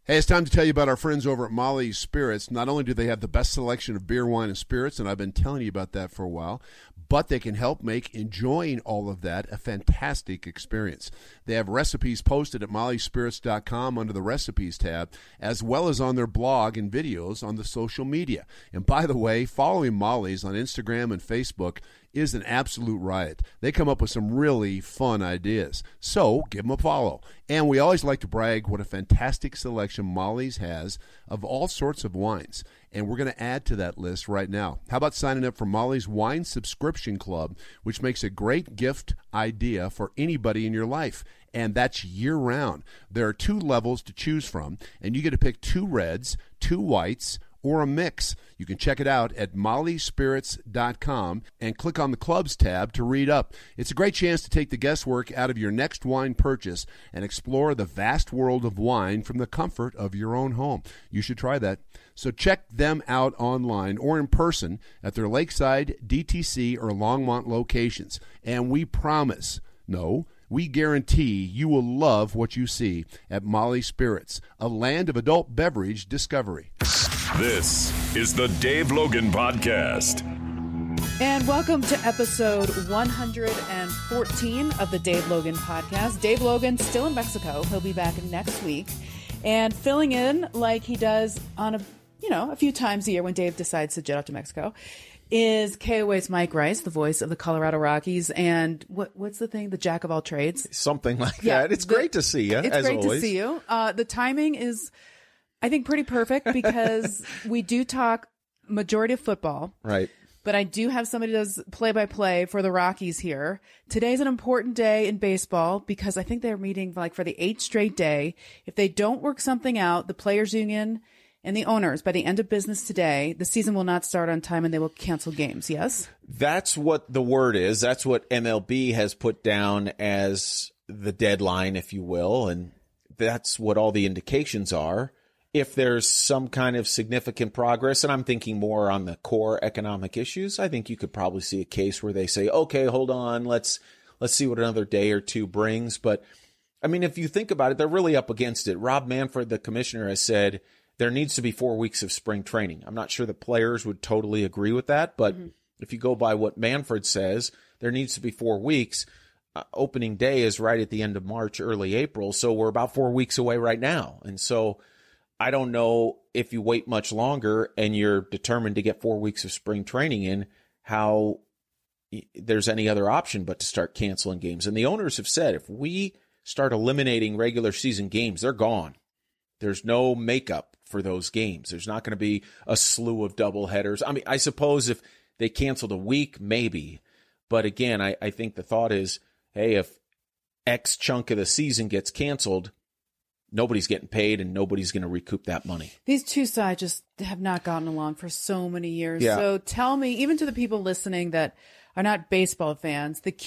Hey, it's time to tell you about our friends over at Molly's Spirits. Not only do they have the best selection of beer, wine, and spirits, and I've been telling you about that for a while, but they can help make enjoying all of that a fantastic experience. They have recipes posted at mollyspirits.com under the Recipes tab, as well as on their blog and videos on the social media. And by the way, following Molly's on Instagram and Facebook is an absolute riot. They come up with some really fun ideas. So give them a follow. And we always like to brag what a fantastic selection Molly's has of all sorts of wines. And we're going to add to that list right now. How about signing up for Molly's Wine Subscription Club, which makes a great gift idea for anybody in your life. And that's year-round. There are 2 levels to choose from, and you get to pick 2 reds, 2 whites, or a mix. You can check it out at mollyspirits.com and click on the Clubs tab to read up. It's a great chance to take the guesswork out of your next wine purchase and explore the vast world of wine from the comfort of your own home. You should try that. So check them out online or in person at their Lakeside, DTC, or Longmont locations. And we promise, we guarantee you will love what you see at Molly Spirits, a land of adult beverage discovery. This is the Dave Logan Podcast. And welcome to episode 114 of the Dave Logan Podcast. Dave Logan still in Mexico. He'll be back next week. And filling in like he does on a few times a year when Dave decides to jet out to Mexico is KOA's Mike Rice, the voice of the Colorado Rockies, and what's the thing? The jack of all trades? Something like that. It's great to see you, It's great to see you. The timing is, I think, pretty perfect because we do talk majority of football. Right. But I do have somebody who does play-by-play for the Rockies here. Today's an important day in baseball because I think they're meeting for the 8th straight day. If they don't work something out, the players union and the owners, by the end of business today, the season will not start on time and they will cancel games, yes? That's what the word is. That's what MLB has put down as the deadline, if you will, and that's what all the indications are. If there's some kind of significant progress, and I'm thinking more on the core economic issues, I think you could probably see a case where they say, okay, hold on, let's see what another day or two brings. But, I mean, if you think about it, they're really up against it. Rob Manfred, the commissioner, has said there needs to be 4 weeks of spring training. I'm not sure the players would totally agree with that, but if you go by what Manfred says, there needs to be 4 weeks. Opening day is right at the end of March, early April, so we're about 4 weeks away right now. And so I don't know if you wait much longer and you're determined to get 4 weeks of spring training in, how there's any other option but to start canceling games. And the owners have said if we start eliminating regular season games, they're gone. There's no makeup for those games. There's not going to be a slew of doubleheaders. I mean, I suppose if they canceled a week, maybe. But again, I think the thought is, hey, if X chunk of the season gets canceled, nobody's getting paid and nobody's going to recoup that money. These two sides just have not gotten along for so many years. Yeah. So tell me, even to the people listening that are not baseball fans, the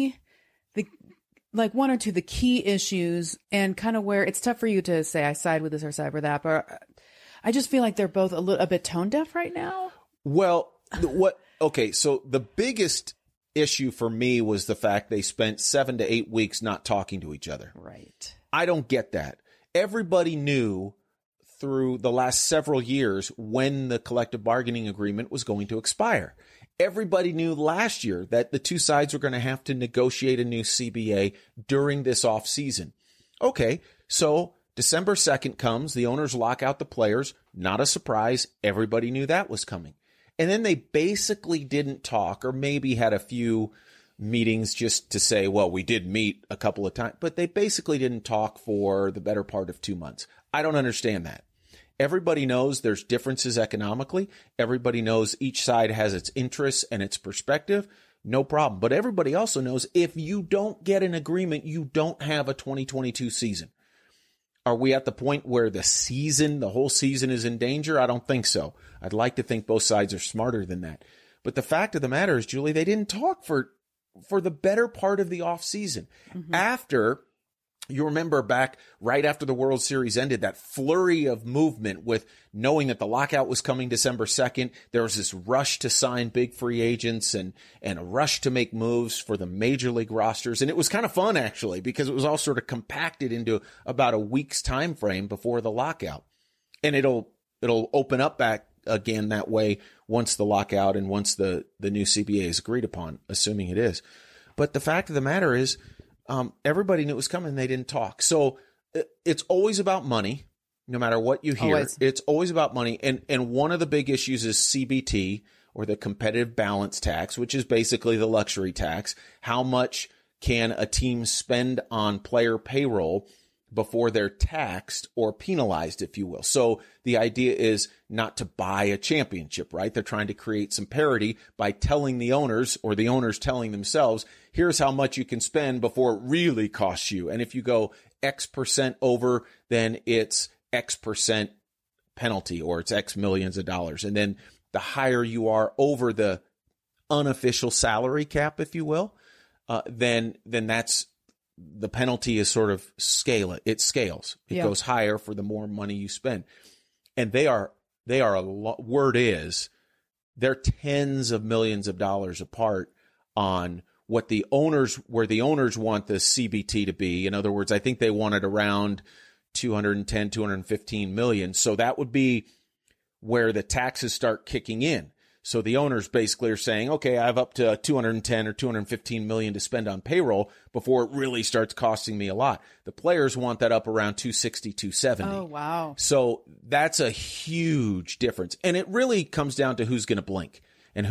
one or two, the key issues and kind of where it's tough for you to say, I side with this or side with that, but I just feel like they're both a bit tone deaf right now. Well, so the biggest issue for me was the fact they spent 7 to 8 weeks not talking to each other. Right. I don't get that. Everybody knew through the last several years when the collective bargaining agreement was going to expire. Everybody knew last year that the two sides were going to have to negotiate a new CBA during this off season. Okay, so December 2nd comes, the owners lock out the players. Not a surprise. Everybody knew that was coming. And then they basically didn't talk, or maybe had a few meetings just to say, well, we did meet a couple of times, but they basically didn't talk for the better part of 2 months. I don't understand that. Everybody knows there's differences economically. Everybody knows each side has its interests and its perspective. No problem. But everybody also knows if you don't get an agreement, you don't have a 2022 season. Are we at the point where the whole season is in danger? I don't think so. I'd like to think both sides are smarter than that. But the fact of the matter is, Julie, they didn't talk for the better part of the off season. Mm-hmm. After You remember back right after the World Series ended, that flurry of movement with knowing that the lockout was coming December 2nd. There was this rush to sign big free agents and a rush to make moves for the major league rosters. And it was kind of fun, actually, because it was all sort of compacted into about a week's time frame before the lockout. And it'll open up back again that way once the lockout and once the new CBA is agreed upon, assuming it is. But the fact of the matter is, everybody knew it was coming. They didn't talk. So it's always about money, no matter what you hear. Always. It's always about money. And one of the big issues is CBT, or the competitive balance tax, which is basically the luxury tax. How much can a team spend on player payroll before they're taxed or penalized, if you will? So the idea is not to buy a championship, right? They're trying to create some parity by telling the owners, or the owners telling themselves, here's how much you can spend before it really costs you. And if you go X percent over, then it's X percent penalty, or it's X millions of dollars. And then the higher you are over the unofficial salary cap, if you will, then that's, the penalty is sort of it scales. It goes higher for the more money you spend. And they're tens of millions of dollars apart on where the owners want the CBT to be. In other words, I think they want it around 210, 215 million. So that would be where the taxes start kicking in. So the owners basically are saying, okay, I have up to 210 or 215 million to spend on payroll before it really starts costing me a lot. The players want that up around 260, 270. Oh, wow. So that's a huge difference. And it really comes down to who's going to blink and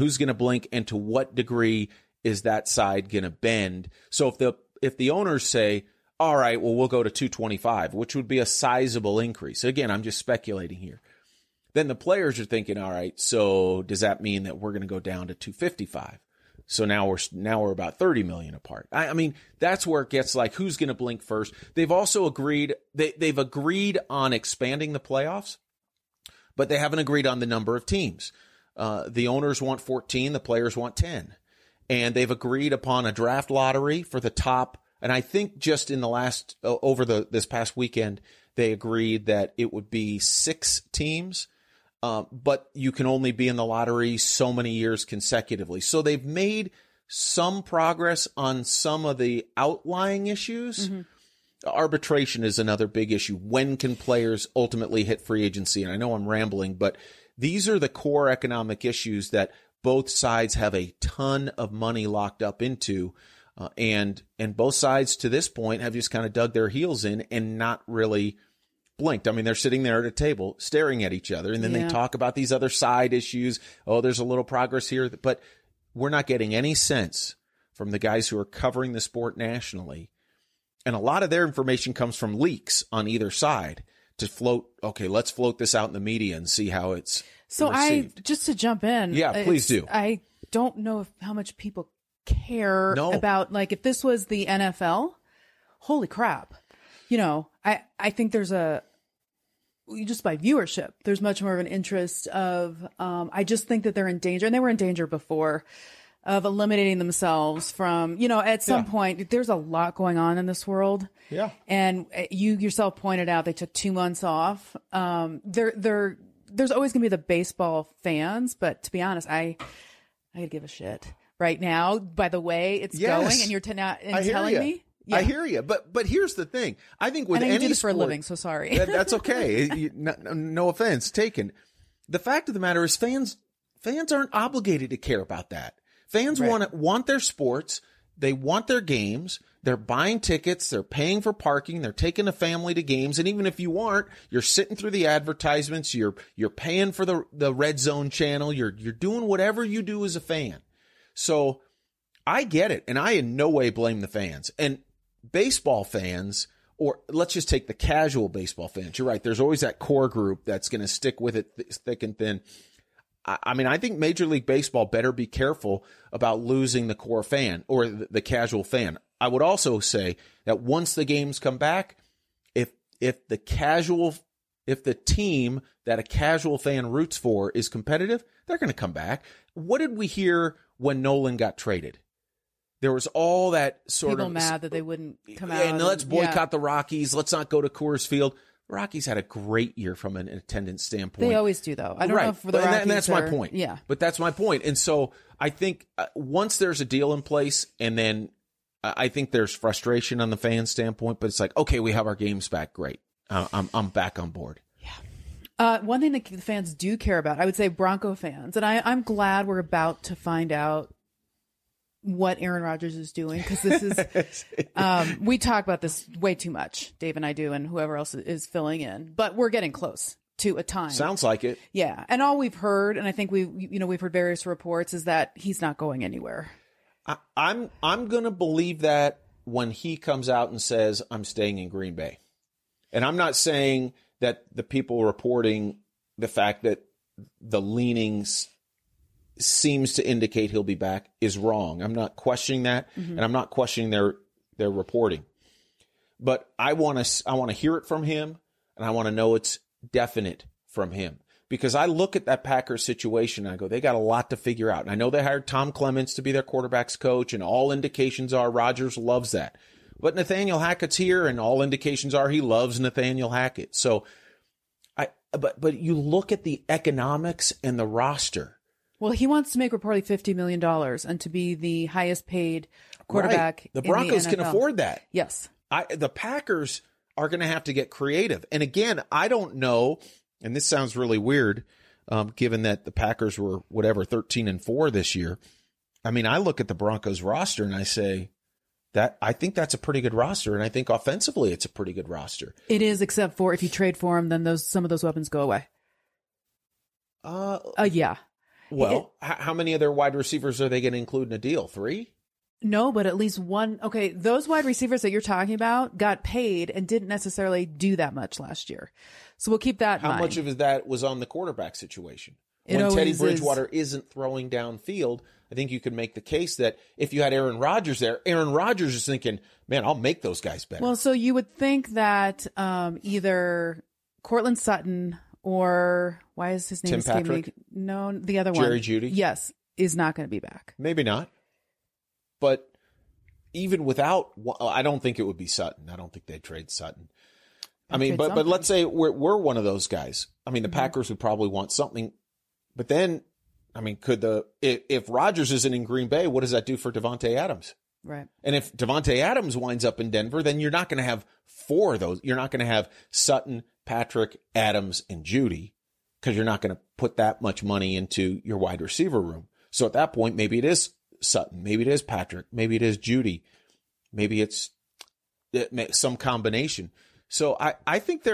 to what degree is that side going to bend. So if the owners say, all right, well, we'll go to 225, which would be a sizable increase. Again, I'm just speculating here. Then the players are thinking, all right, so does that mean that we're going to go down to 255? So now we're about 30 million apart. I mean, that's where it gets like, who's going to blink first? They've also agreed, they've agreed on expanding the playoffs, but they haven't agreed on the number of teams. The owners want 14, the players want 10. And they've agreed upon a draft lottery for the top. And I think just in the this past weekend, they agreed that it would be 6 teams. But you can only be in the lottery so many years consecutively. So they've made some progress on some of the outlying issues. Mm-hmm. Arbitration is another big issue. When can players ultimately hit free agency? And I know I'm rambling, but these are the core economic issues that both sides have a ton of money locked up into. And both sides to this point have just kind of dug their heels in and not really blinked. I mean, they're sitting there at a table staring at each other, and then they talk about these other side issues. Oh, there's a little progress here, but we're not getting any sense from the guys who are covering the sport nationally. And a lot of their information comes from leaks on either side to float. Okay, let's float this out in the media and see how it's received. Just to jump in. Yeah, please do. I don't know how much people care about, like, if this was the NFL, holy crap. You know, I think there's just by viewership, there's much more of an interest of, I just think that they're in danger, and they were in danger before, of eliminating themselves from, at some point, there's a lot going on in this world. Yeah. And you yourself pointed out they took 2 months off. There's always going to be the baseball fans, but to be honest, I could give a shit right now by the way it's going, and you're telling me. Yeah. I hear you, but here's the thing. I think with any you do this sport, for a living, so sorry. That's okay. No offense taken. The fact of the matter is, fans aren't obligated to care about that. Fans want their sports. They want their games. They're buying tickets. They're paying for parking. They're taking a family to games. And even if you aren't, you're sitting through the advertisements. You're paying for the Red Zone channel. You're doing whatever you do as a fan. So I get it, and I in no way blame the fans. And baseball fans, or let's just take the casual baseball fans. You're right. There's always that core group that's going to stick with it thick and thin. I mean, I think Major League Baseball better be careful about losing the core fan or the casual fan. I would also say that once the games come back, if the team that a casual fan roots for is competitive, they're going to come back. What did we hear when Nolan got traded? there was all that sort People of mad that they wouldn't come out. and let's boycott yeah. the Rockies. Let's not go to Coors Field. The Rockies had a great year from an attendance standpoint. They always do, though. I don't know if for the Rockies and that's my or- point. Yeah. But that's my point. And so I think once there's a deal in place, and then I think there's frustration on the fan standpoint, but it's like, okay, we have our games back. Great. I'm back on board. One thing that the fans do care about, I would say Bronco fans, and I'm glad we're about to find out what Aaron Rodgers is doing, because this is, we talk about this way too much, Dave and I do, and whoever else is filling in, but we're getting close to a time. Sounds like it. Yeah. And all we've heard, and I think we've heard various reports, is that he's not going anywhere. I'm going to believe that when he comes out and says, I'm staying in Green Bay. And I'm not saying that the people reporting the fact that the leanings seems to indicate he'll be back is wrong. I'm not questioning that, and I'm not questioning their reporting. But I want to hear it from him, and I want to know it's definite from him. Because I look at that Packers situation and I go, they got a lot to figure out. And I know they hired Tom Clements to be their quarterback's coach, and all indications are Rodgers loves that. But Nathaniel Hackett's here, and all indications are he loves Nathaniel Hackett. So, but you look at the economics and the roster. Well, he wants to make reportedly $50 million and to be the highest paid quarterback. Right. The Broncos in the can NFL. afford that. Yes. The Packers are going to have to get creative. And again, I don't know, and this sounds really weird, given that the Packers were 13-4 this year. I mean, I look at the Broncos roster and I say that I think that's a pretty good roster, and I think offensively it's a pretty good roster. It is, except for if you trade for him, then some of those weapons go away. Yeah. Well, how many of their wide receivers are they going to include in a deal? 3? No, but at least one. Okay, those wide receivers that you're talking about got paid and didn't necessarily do that much last year. So we'll keep that in mind. How much of that was on the quarterback situation? It When Teddy always Bridgewater isn't throwing downfield, I think you could make the case that if you had Aaron Rodgers there, Aaron Rodgers is thinking, man, I'll make those guys better. Well, so you would think that either Cortland Sutton or why is his name Tim escaping Patrick? me? No, the other one. Jerry Jeudy? Yes, is not going to be back. Maybe not. But even without, I don't think it would be Sutton. I don't think they'd trade Sutton. I mean, but let's say we're one of those guys. I mean, the Packers would probably want something. But then, I mean, if Rodgers isn't in Green Bay, what does that do for Devontae Adams? Right. And if Devontae Adams winds up in Denver, then you're not going to have 4 of those. You're not going to have Sutton, Patrick, Adams, and Jeudy, because you're not going to put that much money into your wide receiver room. So at that point, maybe it is Sutton, maybe it is Patrick, maybe it is Jeudy, maybe it's some combination. So I think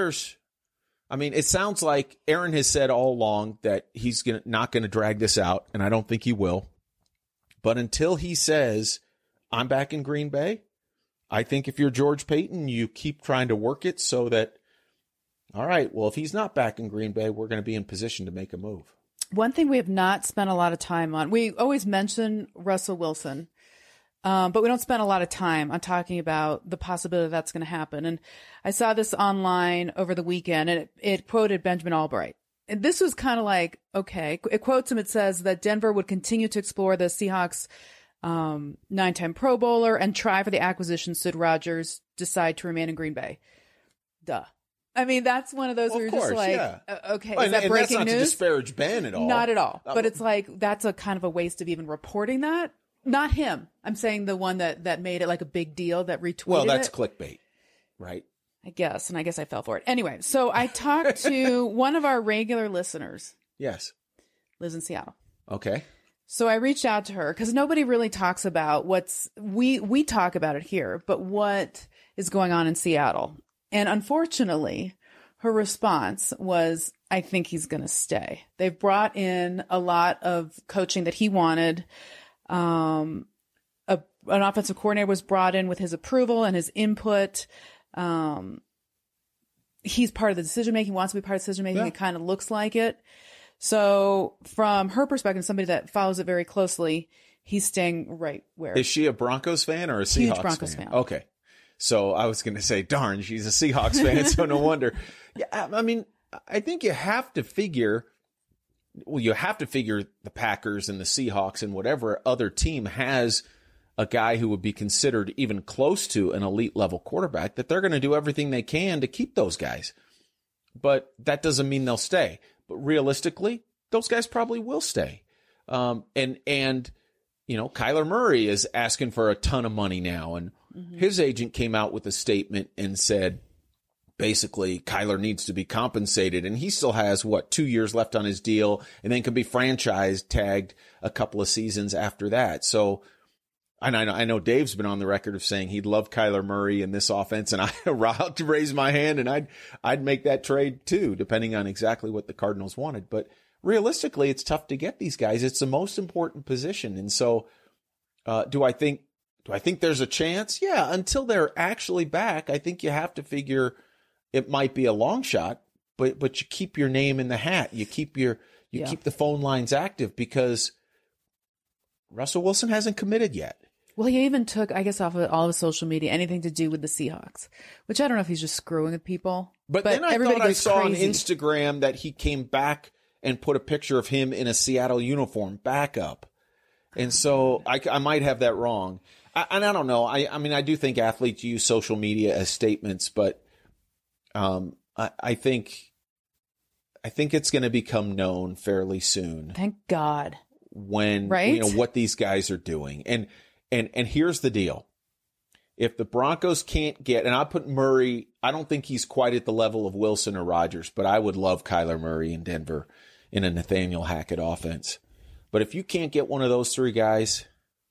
it sounds like Aaron has said all along that he's not going to drag this out, and I don't think he will. But until he says, I'm back in Green Bay, I think if you're George Payton, you keep trying to work it so that, all right, well, if he's not back in Green Bay, we're going to be in position to make a move. One thing we have not spent a lot of time on, we always mention Russell Wilson, but we don't spend a lot of time on talking about the possibility that's going to happen. And I saw this online over the weekend, and it quoted Benjamin Albright. And this was kind of like, okay, it quotes him. It says that Denver would continue to explore the Seahawks 9-time Pro Bowler and try for the acquisition should Rodgers decide to remain in Green Bay. Duh. I mean, that's one of those where you're just like, okay, is that breaking that's not news? to disparage Ben at all. Not at all. But it's like, that's a kind of a waste of even reporting that. Not him. I'm saying the one that made it like a big deal, that retweeted Well, that's it. clickbait, right? I guess. And I guess I fell for it. Anyway, so I talked to one of our regular listeners. Yes. Lives in Seattle. Okay. So I reached out to her because nobody really talks about we talk about it here, but what is going on in Seattle. And unfortunately, her response was, I think he's going to stay. They've brought in a lot of coaching that he wanted. An offensive coordinator was brought in with his approval and his input. He's part of the decision-making, wants to be part of the decision-making. Yeah. It kind of looks like it. So from her perspective, somebody that follows it very closely, he's staying right where. Is she a Broncos fan or a Seahawks Huge Broncos fan? Okay. So I was going to say, darn, she's a Seahawks fan, so no wonder. Yeah, I mean, I think you have to figure the Packers and the Seahawks and whatever other team has a guy who would be considered even close to an elite level quarterback, that they're going to do everything they can to keep those guys. But that doesn't mean they'll stay. But realistically, those guys probably will stay. And Kyler Murray is asking for a ton of money now. And his agent came out with a statement and said, basically, Kyler needs to be compensated. And he still has, 2 years left on his deal, and then can be franchise tagged a couple of seasons after that. So, and I know Dave's been on the record of saying he'd love Kyler Murray in this offense, and I'll to raise my hand, and I'd make that trade too, depending on exactly what the Cardinals wanted. But realistically, it's tough to get these guys. It's the most important position. And so, do I think there's a chance? Yeah, until they're actually back, I think you have to figure it might be a long shot, but you keep your name in the hat. You keep keep the phone lines active, because Russell Wilson hasn't committed yet. Well, he even took, I guess, off of all of his social media, anything to do with the Seahawks, which I don't know if he's just screwing with people. But then I thought I saw on Instagram that he came back and put a picture of him in a Seattle uniform back up. And so I might have that wrong. And I don't know. I mean, I do think athletes use social media as statements, but I think it's going to become known fairly soon. Thank God. When, right? What these guys are doing. And here's the deal. If the Broncos can't get, and I put Murray, I don't think he's quite at the level of Wilson or Rodgers, but I would love Kyler Murray in Denver in a Nathaniel Hackett offense. But if you can't get one of those three guys,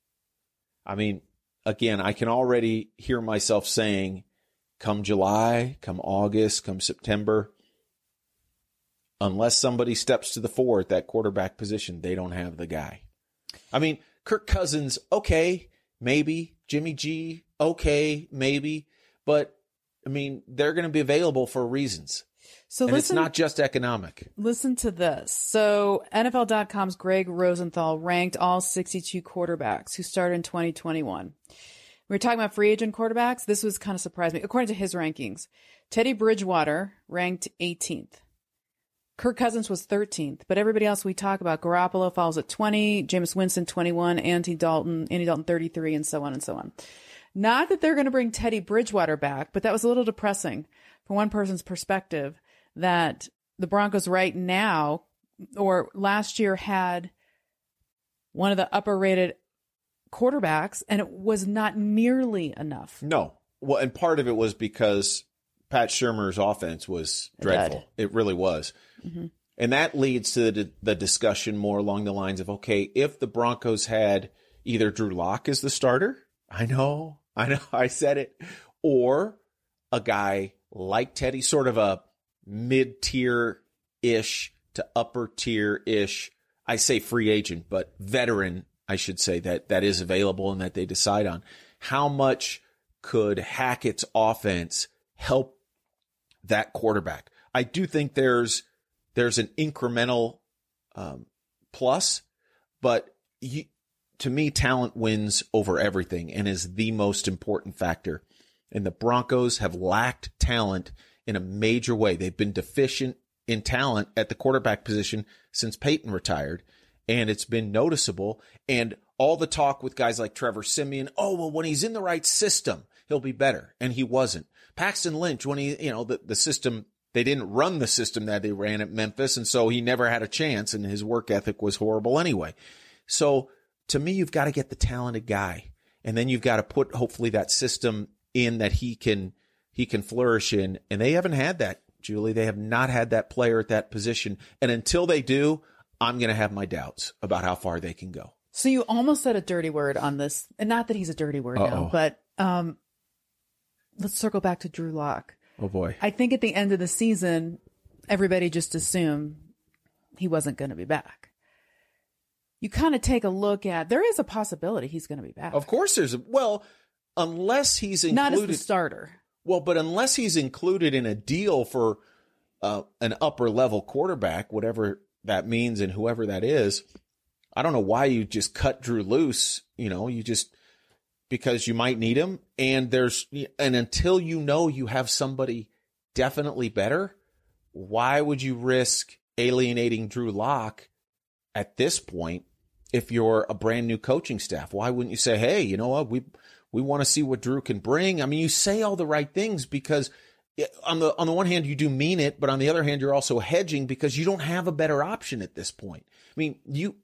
I mean, again, I can already hear myself saying, come July, come August, come September, unless somebody steps to the fore at that quarterback position, they don't have the guy. I mean, Kirk Cousins, okay, maybe. Jimmy G, okay, maybe. But, I mean, they're going to be available for reasons. And it's not just economic. Listen to this. So NFL.com's Greg Rosenthal ranked all 62 quarterbacks who started in 2021. We were talking about free agent quarterbacks. This was kind of surprised me. According to his rankings, Teddy Bridgewater ranked 18th. Kirk Cousins was 13th, but everybody else we talk about, Garoppolo falls at 20, Jameis Winston 21, Andy Dalton 33, and so on and so on. Not that they're going to bring Teddy Bridgewater back, but that was a little depressing from one person's perspective, that the Broncos right now, or last year, had one of the upper-rated quarterbacks, and it was not nearly enough. No. Well, and part of it was because Pat Shurmur's offense was dreadful. It really was. Mm-hmm. And that leads to the discussion more along the lines of, okay, if the Broncos had either Drew Lock as the starter, I know, I said it, or a guy like Teddy, sort of a mid-tier-ish to upper-tier-ish, I say free agent, but veteran, I should say, that is available and that they decide on. How much could Hackett's offense help that quarterback? I do think there's an incremental plus, but to me, talent wins over everything and is the most important factor. And the Broncos have lacked talent in a major way. They've been deficient in talent at the quarterback position since Peyton retired, and it's been noticeable. And all the talk with guys like Trevor Siemian, oh, well, when he's in the right system, he'll be better. And he wasn't. Paxton Lynch, when he, the system, they didn't run the system that they ran at Memphis, and so he never had a chance, and his work ethic was horrible anyway. So to me, you've got to get the talented guy, and then you've got to put, hopefully, that system in that he can flourish in. And they haven't had that, Julie. They have not had that player at that position. And until they do, I'm going to have my doubts about how far they can go. So you almost said a dirty word on this, and not that he's a dirty word now, but let's circle back to Drew Lock. Oh, boy. I think at the end of the season, everybody just assumed he wasn't going to be back. You kind of take a look at, there is a possibility he's going to be back. Of course unless he's included. Not as the starter. Well, but unless he's included in a deal for an upper level quarterback, whatever that means and whoever that is, I don't know why you just cut Drew loose. You just, because you might need him, and until you have somebody definitely better, why would you risk alienating Drew Lock at this point if you're a brand new coaching staff? Why wouldn't you say, hey, you know what, we want to see what Drew can bring? I mean, you say all the right things because on the one hand, you do mean it, but on the other hand, you're also hedging because you don't have a better option at this point. I mean,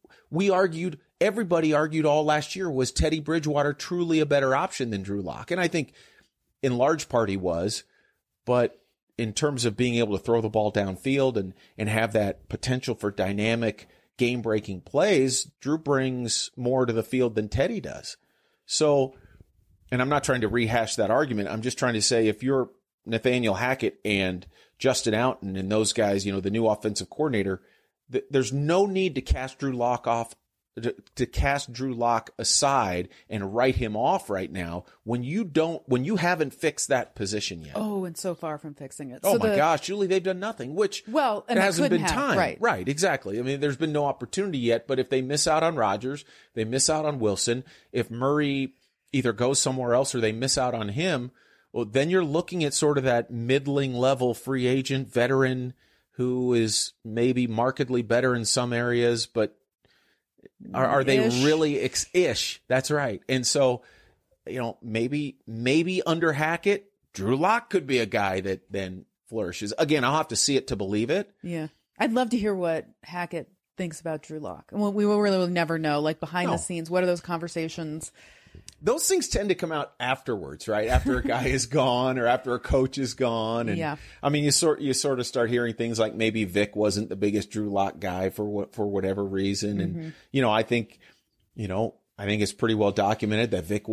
everybody argued all last year, was Teddy Bridgewater truly a better option than Drew Lock? And I think in large part he was, but in terms of being able to throw the ball downfield and have that potential for dynamic game-breaking plays, Drew brings more to the field than Teddy does. So, and I'm not trying to rehash that argument. I'm just trying to say if you're Nathaniel Hackett and Justin Outen and those guys, the new offensive coordinator, there's no need to cast Drew Lock to cast Drew Lock aside and write him off right now when you haven't fixed that position yet. Oh, and so far from fixing it. Oh, my gosh, Julie, they've done nothing, which and it hasn't been time. Right, exactly. I mean, there's been no opportunity yet, but if they miss out on Rodgers, they miss out on Wilson, if Murray either goes somewhere else or they miss out on him, well, then you're looking at sort of that middling level free agent veteran who is maybe markedly better in some areas, but are they really ish? That's right. And so, maybe under Hackett, Drew Lock could be a guy that then flourishes. Again, I'll have to see it to believe it. Yeah. I'd love to hear what Hackett thinks about Drew Lock. And we will really never know, like behind the scenes, what are those conversations? Those things tend to come out afterwards, right? After a guy is gone or after a coach is gone. And yeah. I mean, you sort of start hearing things like maybe Vic wasn't the biggest Drew Lock guy for whatever reason. And, I think it's pretty well documented that Vic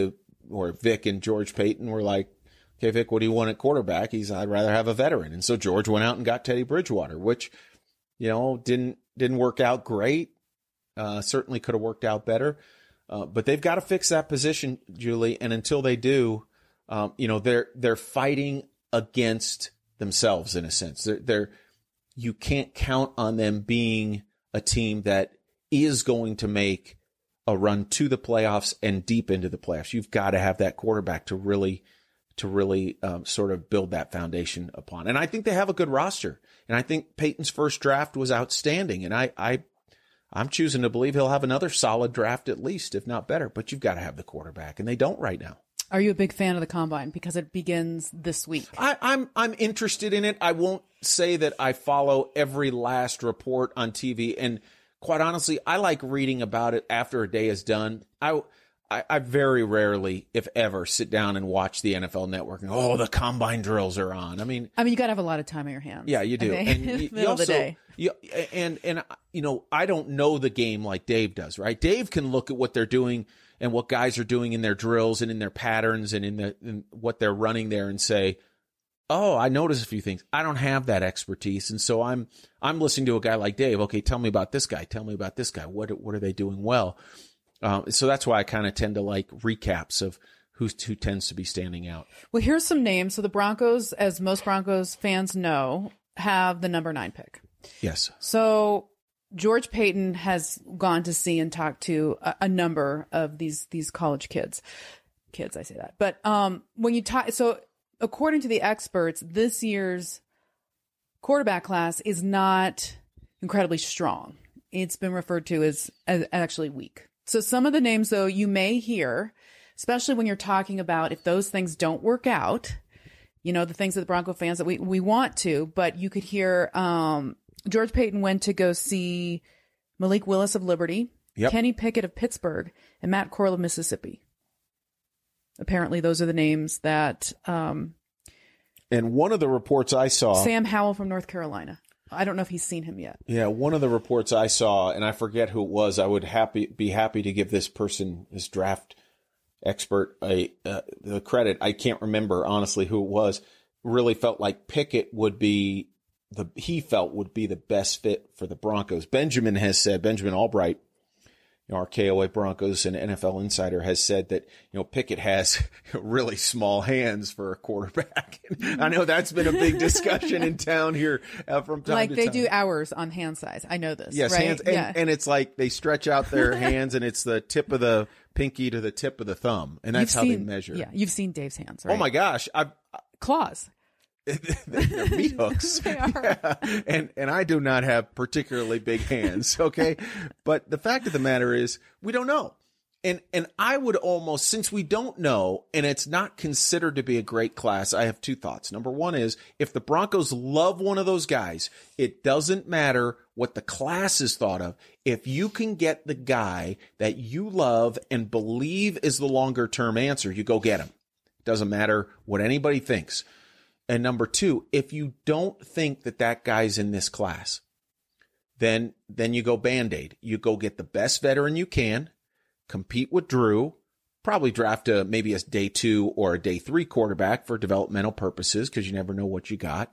and George Payton were like, okay, Vic, what do you want at quarterback? I'd rather have a veteran. And so George went out and got Teddy Bridgewater, which, didn't work out great. Certainly could have worked out better. But they've got to fix that position, Julie. And until they do, they're fighting against themselves in a sense. You can't count on them being a team that is going to make a run to the playoffs and deep into the playoffs. You've got to have that quarterback to really sort of build that foundation upon. And I think they have a good roster. And I think Peyton's first draft was outstanding. And I'm choosing to believe he'll have another solid draft at least, if not better. But you've got to have the quarterback, and they don't right now. Are you a big fan of the Combine because it begins this week? I'm interested in it. I won't say that I follow every last report on TV, and quite honestly, I like reading about it after a day is done. I very rarely, if ever, sit down and watch the NFL Network and the Combine drills are on. I mean, you got to have a lot of time on your hands. Yeah, you do. Okay? And you middle of the day. I don't know the game like Dave does, right? Dave can look at what they're doing and what guys are doing in their drills and in their patterns and in what they're running there and say, oh, I noticed a few things. I don't have that expertise. And so I'm listening to a guy like Dave. Okay, tell me about this guy. Tell me about this guy. What are they doing well? So that's why I kind of tend to like recaps of who tends to be standing out. Well, here's some names. So the Broncos, as most Broncos fans know, have the number 9 pick. Yes. So George Payton has gone to see and talked to a number of these college kids. I say that. But when you talk, so according to the experts, this year's quarterback class is not incredibly strong. It's been referred to as actually weak. So some of the names, though, you may hear, especially when you're talking about if those things don't work out, the things that the Bronco fans that we want to, but you could hear George Payton went to go see Malik Willis of Liberty, Kenny Pickett of Pittsburgh, and Matt Corral of Mississippi. Apparently, those are the names that... and one of the reports I saw... Sam Howell from North Carolina. I don't know if he's seen him yet. Yeah, one of the reports I saw, and I forget who it was, I would be happy to give this person, this draft expert, the credit. I can't remember, honestly, who it was. Really felt like Pickett would be the best fit for the Broncos. Benjamin Albright, our KOA Broncos and NFL insider, has said that, Pickett has really small hands for a quarterback. I know that's been a big discussion in town here from time to time. Like they do hours on hand size. I know this. Yes, right? hands. And it's like they stretch out their hands and it's the tip of the pinky to the tip of the thumb. And that's how they measure. Yeah, you've seen Dave's hands, right? Oh my gosh. Claws. they're meat hooks. They are. Yeah. And I do not have particularly big hands, okay? But the fact of the matter is, we don't know. And I would almost, since we don't know, and it's not considered to be a great class, I have two thoughts. Number one is, if the Broncos love one of those guys, it doesn't matter what the class is thought of. If you can get the guy that you love and believe is the longer term answer, you go get him. It doesn't matter what anybody thinks. And number two, if you don't think that that guy's in this class, then you go Band-Aid. You go get the best veteran you can, compete with Drew, probably draft maybe a day 2 or a day 3 quarterback for developmental purposes, because you never know what you got.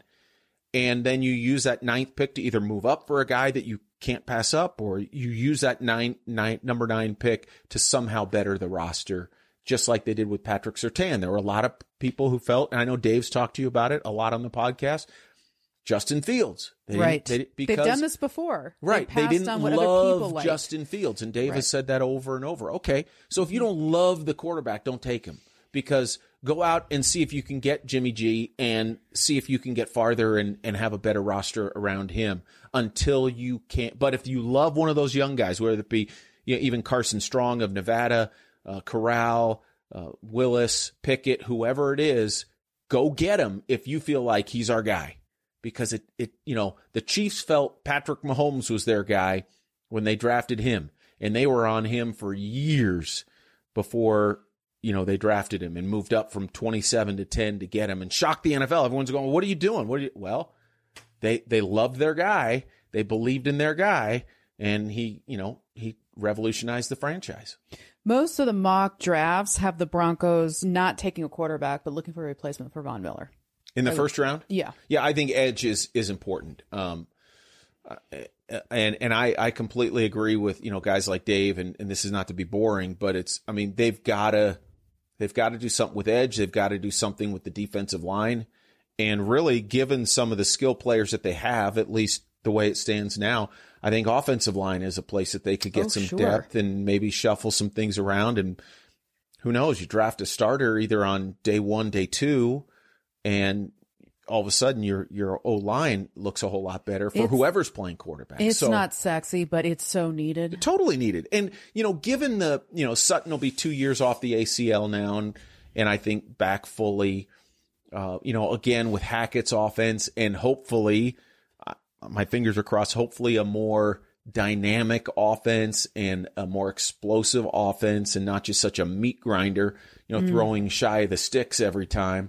And then you use that 9th pick to either move up for a guy that you can't pass up, or you use that number 9 pick to somehow better the roster, just like they did with Patrick Surtain. There were a lot of people who felt, and I know Dave's talked to you about it a lot on the podcast, Justin Fields. They've done this before. Right. They didn't on what other people love like. Justin Fields, and Dave has said that over and over. Okay, so if you don't love the quarterback, don't take him, because go out and see if you can get Jimmy G and see if you can get farther and have a better roster around him until you can't. But if you love one of those young guys, whether it be even Carson Strong of Nevada, Corral, Willis, Pickett, whoever it is, go get him if you feel like he's our guy. Because the Chiefs felt Patrick Mahomes was their guy when they drafted him, and they were on him for years before, they drafted him and moved up from 27 to 10 to get him and shocked the NFL. Everyone's going, what are you doing? Well, they loved their guy. They believed in their guy, and he revolutionized the franchise. Most of the mock drafts have the Broncos not taking a quarterback, but looking for a replacement for Von Miller. In the first round? Yeah. Yeah, I think edge is important. And I completely agree with, guys like Dave, and this is not to be boring, but they've got to do something with edge. They've got to do something with the defensive line. And really, given some of the skill players that they have, at least the way it stands now, I think offensive line is a place that they could get some depth and maybe shuffle some things around. And who knows, you draft a starter either on day 1, day 2, and all of a sudden your O-line looks a whole lot better for whoever's playing quarterback. It's not sexy, but it's so needed. Totally needed. And, given the, Sutton will be 2 years off the ACL now, and I think back fully, again with Hackett's offense, and hopefully, my fingers are crossed, hopefully a more dynamic offense and a more explosive offense, and not just such a meat grinder, throwing shy of the sticks every time.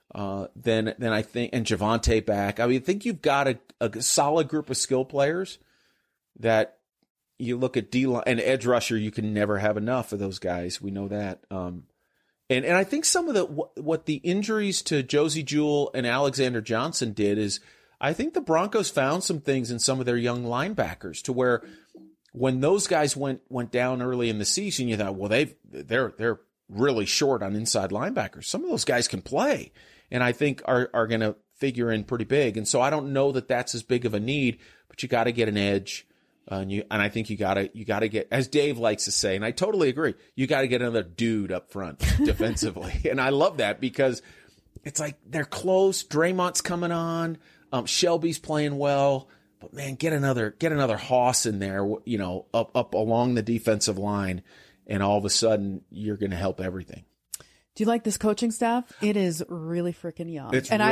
Then I think, and Javonte back, I think you've got a solid group of skill players that you look at D-line and edge rusher. You can never have enough of those guys. We know that. And I think some of what the injuries to Josie Jewell and Alexander Johnson did is, I think the Broncos found some things in some of their young linebackers to where when those guys went down early in the season, you thought, well, they're really short on inside linebackers. Some of those guys can play, and I think are going to figure in pretty big. And so I don't know that that's as big of a need, but you got to get an edge. And I think you got to get, as Dave likes to say, and I totally agree, you got to get another dude up front defensively. And I love that because it's like they're close. Draymond's coming on. Shelby's playing well, but man, get another hoss in there, up along the defensive line. And all of a sudden you're going to help everything. Do you like this coaching staff? It is really freaking young.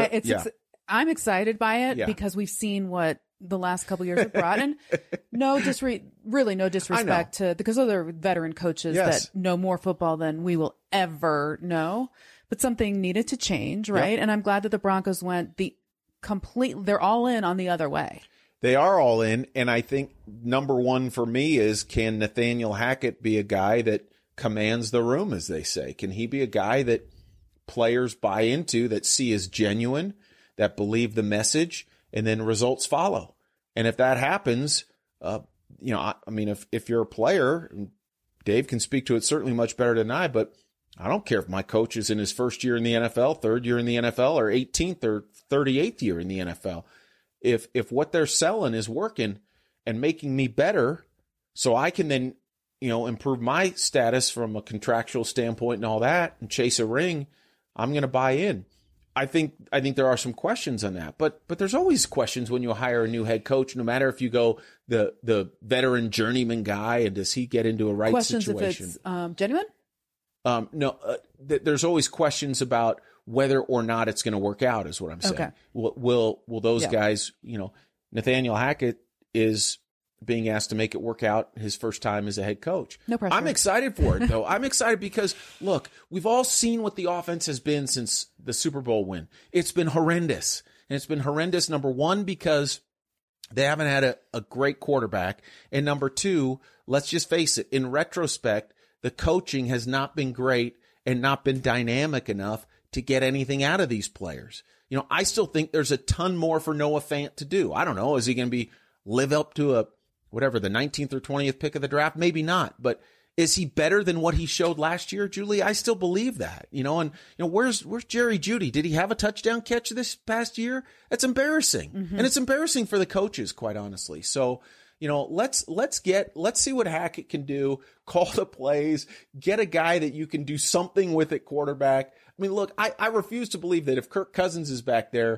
I'm excited by it because we've seen what the last couple of years have brought. And no disrespect to, because other veteran coaches that know more football than we will ever know, but something needed to change. Right. Yep. And I'm glad that the Broncos went they're all in on the other way. They are all in. And I think number one for me is, can Nathaniel Hackett be a guy that commands the room, as they say? Can he be a guy that players buy into, that see as genuine, that believe the message, and then results follow? And if that happens, if you're a player, Dave can speak to it certainly much better than I, but I don't care if my coach is in his first year in the NFL, third year in the NFL, or 18th or 38th year in the NFL. If what they're selling is working and making me better, so I can then, improve my status from a contractual standpoint and all that, and chase a ring, I'm going to buy in. I think there are some questions on that, but there's always questions when you hire a new head coach, no matter if you go the veteran journeyman guy and does he get into a right situation? Questions if it's genuine? No, there's always questions about whether or not it's going to work out, is what I'm saying. Okay. Will those guys, Nathaniel Hackett is being asked to make it work out his first time as a head coach. No pressure. I'm excited for it, though. I'm excited because, look, we've all seen what the offense has been since the Super Bowl win. It's been horrendous. And it's been horrendous, number one, because they haven't had a great quarterback. And number two, let's just face it, in retrospect, the coaching has not been great and not been dynamic enough to get anything out of these players. I still think there's a ton more for Noah Fant to do. I don't know. Is he going to live up to the 19th or 20th pick of the draft? Maybe not. But is he better than what he showed last year, Julie? I still believe that. Where's Jerry Jeudy? Did he have a touchdown catch this past year? That's embarrassing. Mm-hmm. And it's embarrassing for the coaches, quite honestly. So, let's see what Hackett can do, call the plays, get a guy that you can do something with at quarterback. I mean, look, I refuse to believe that if Kirk Cousins is back there,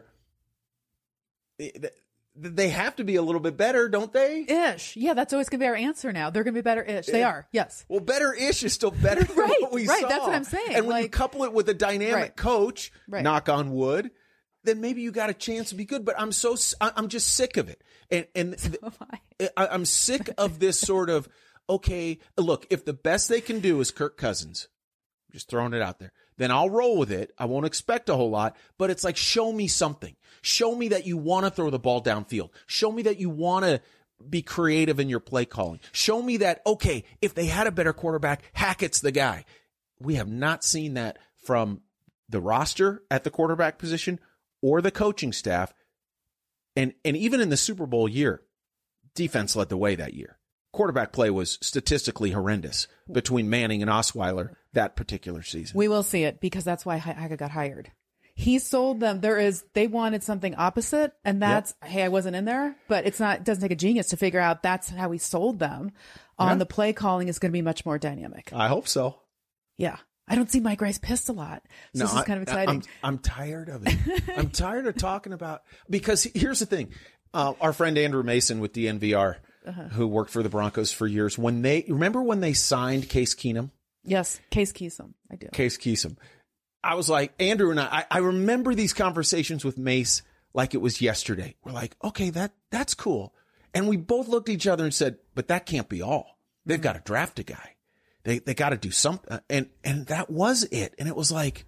they have to be a little bit better, don't they? Ish. Yeah, that's always going to be our answer now. They're going to be better-ish. They are, yes. Well, better-ish is still better than what we saw. Right, that's what I'm saying. And when you couple it with a dynamic coach, knock on wood, then maybe you got a chance to be good. But I'm just sick of it. And so I'm sick of this sort of, okay, look, if the best they can do is Kirk Cousins, just throwing it out there, then I'll roll with it. I won't expect a whole lot, but it's like, show me something. Show me that you want to throw the ball downfield. Show me that you want to be creative in your play calling. Show me that, okay, if they had a better quarterback, Hackett's the guy. We have not seen that from the roster at the quarterback position or the coaching staff. And even in the Super Bowl year, defense led the way that year. Quarterback play was statistically horrendous between Manning and Osweiler that particular season. We will see it because that's why Hackett got hired. He sold them. They wanted something opposite, and that's, hey, I wasn't in there, but it doesn't take a genius to figure out that's how he sold them on the play calling is going to be much more dynamic. I hope so. Yeah. I don't see Mike Rice pissed a lot. So this is kind of exciting. I'm tired of it. I'm tired of talking about, because here's the thing. Our friend Andrew Mason with DNVR, who worked for the Broncos for years, remember when they signed Case Keenum? Yes, Case Keenum. I do. Case Keenum. I was like, Andrew and I remember these conversations with Mace like it was yesterday. We're like, okay, that's cool. And we both looked at each other and said, but that can't be all. They've got to draft a guy. They got to do something. And that was it. And it was like,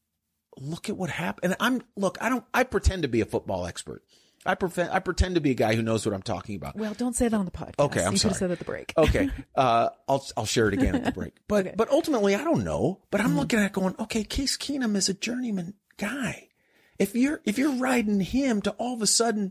look at what happened. And I pretend to be a football expert. I pretend to be a guy who knows what I'm talking about. Well, don't say that on the podcast. Okay, I'm sorry. You could have said that at the break. Okay, I'll share it again at the break. But ultimately, I don't know. But I'm looking at it going, okay, Case Keenum is a journeyman guy. If you're riding him to all of a sudden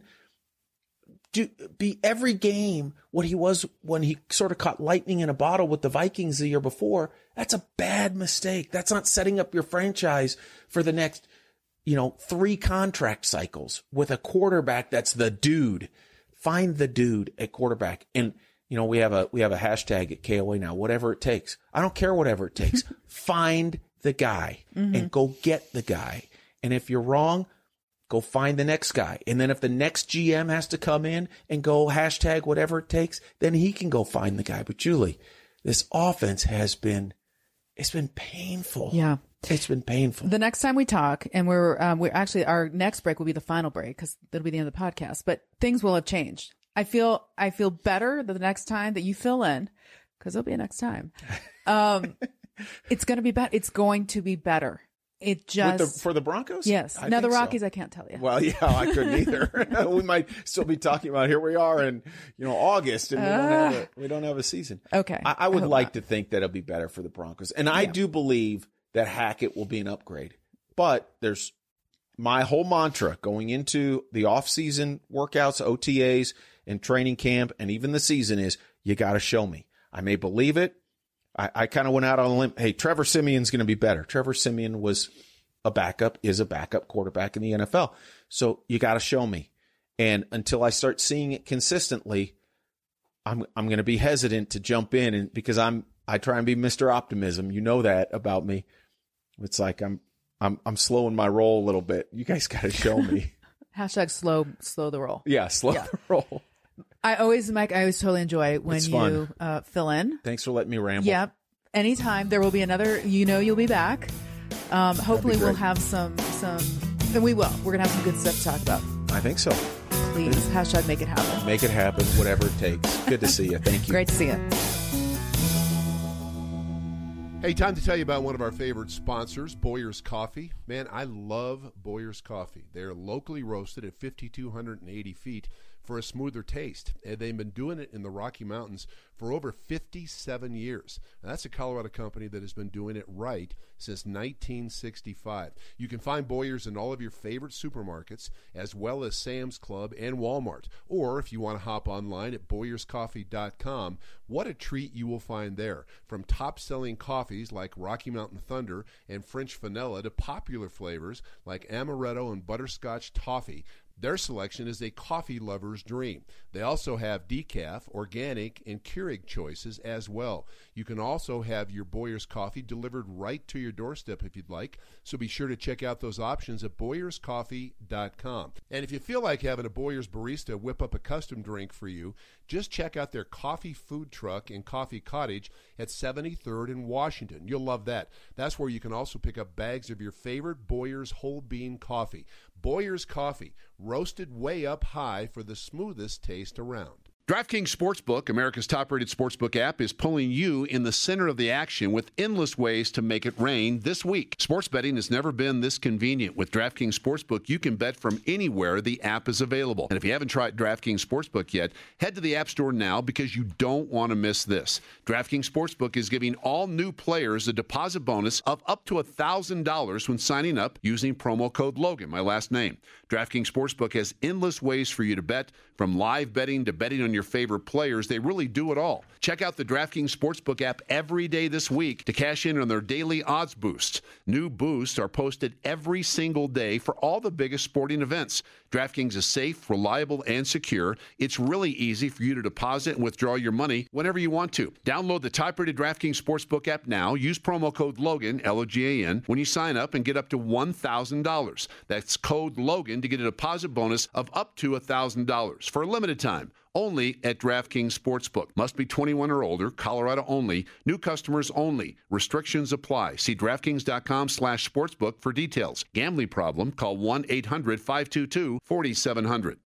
be every game what he was when he sort of caught lightning in a bottle with the Vikings the year before, that's a bad mistake. That's not setting up your franchise for the next 3 contract cycles with a quarterback that's the dude. Find the dude at quarterback. And, we have a hashtag at KOA now, whatever it takes. I don't care whatever it takes. Find the guy and go get the guy. And if you're wrong, go find the next guy. And then if the next GM has to come in and go hashtag whatever it takes, then he can go find the guy. But Julie, this offense it's been painful. Yeah. It's been painful. The next time we talk, and we're actually, our next break will be the final break because that'll be the end of the podcast, but things will have changed. I feel better the next time that you fill in, because there'll be a next time. It's going to be better. It's going to be better. It just for the Broncos? Yes. Now the Rockies, so. I can't tell you. Well, yeah, I couldn't either. We might still be talking about here we are in August, and we don't have a season. Okay. I would like to think that it'll be better for the Broncos, and I do believe that Hackett will be an upgrade. But there's my whole mantra going into the off-season workouts, OTAs, and training camp, and even the season is, you got to show me. I may believe it. I kind of went out on a limb. Hey, Trevor Siemian's going to be better. Trevor Siemian is a backup quarterback in the NFL. So you got to show me. And until I start seeing it consistently, I'm going to be hesitant to jump in, and because I try and be Mr. Optimism. You know that about me. It's like I'm I'm slowing my roll a little bit. You guys got to show me. Hashtag slow the roll. Yeah, slow the roll. Mike, I always totally enjoy when you fill in. Thanks for letting me ramble. Yep. Anytime. There will be another, you'll be back. Hopefully we'll have some, and we will. We're going to have some good stuff to talk about. I think so. Please. Hashtag make it happen. Make it happen, whatever it takes. Good to see you. Thank you. Great to see you. Hey, time to tell you about one of our favorite sponsors, Boyer's Coffee. Man, I love Boyer's Coffee. They're locally roasted at 5,280 feet for a smoother taste. And they've been doing it in the Rocky Mountains for over 57 years. Now, that's a Colorado company that has been doing it right since 1965. You can find Boyer's in all of your favorite supermarkets, as well as Sam's Club and Walmart. Or if you want to hop online at BoyersCoffee.com, what a treat you will find there. From top-selling coffees like Rocky Mountain Thunder and French Vanilla to popular flavors like Amaretto and Butterscotch Toffee, their selection is a coffee lover's dream. They also have decaf, organic, and Keurig choices as well. You can also have your Boyer's Coffee delivered right to your doorstep if you'd like, so be sure to check out those options at BoyersCoffee.com. And if you feel like having a Boyer's barista whip up a custom drink for you, just check out their coffee food truck and coffee cottage at 73rd and Washington. You'll love that. That's where you can also pick up bags of your favorite Boyer's whole bean coffee. Boyer's Coffee, roasted way up high for the smoothest taste around. DraftKings Sportsbook, America's top-rated sportsbook app, is pulling you in the center of the action with endless ways to make it rain this week. Sports betting has never been this convenient. With DraftKings Sportsbook, you can bet from anywhere the app is available. And if you haven't tried DraftKings Sportsbook yet, head to the App Store now because you don't want to miss this. DraftKings Sportsbook is giving all new players a deposit bonus of up to $1,000 when signing up using promo code Logan, my last name. DraftKings Sportsbook has endless ways for you to bet, from live betting to betting on your favorite players. They really do it all. Check out the DraftKings Sportsbook app every day this week to cash in on their daily odds boosts. New boosts are posted every single day for all the biggest sporting events. DraftKings is safe, reliable, and secure. It's really easy for you to deposit and withdraw your money whenever you want to. Download the top-rated DraftKings Sportsbook app now. Use promo code Logan, L-O-G-A-N, when you sign up and get up to $1,000. That's code Logan to get a deposit bonus of up to $1,000 for a limited time. Only at DraftKings Sportsbook. Must be 21 or older. Colorado only. New customers only. Restrictions apply. See DraftKings.com/sportsbook for details. Gambling problem? Call 1-800-522-4700.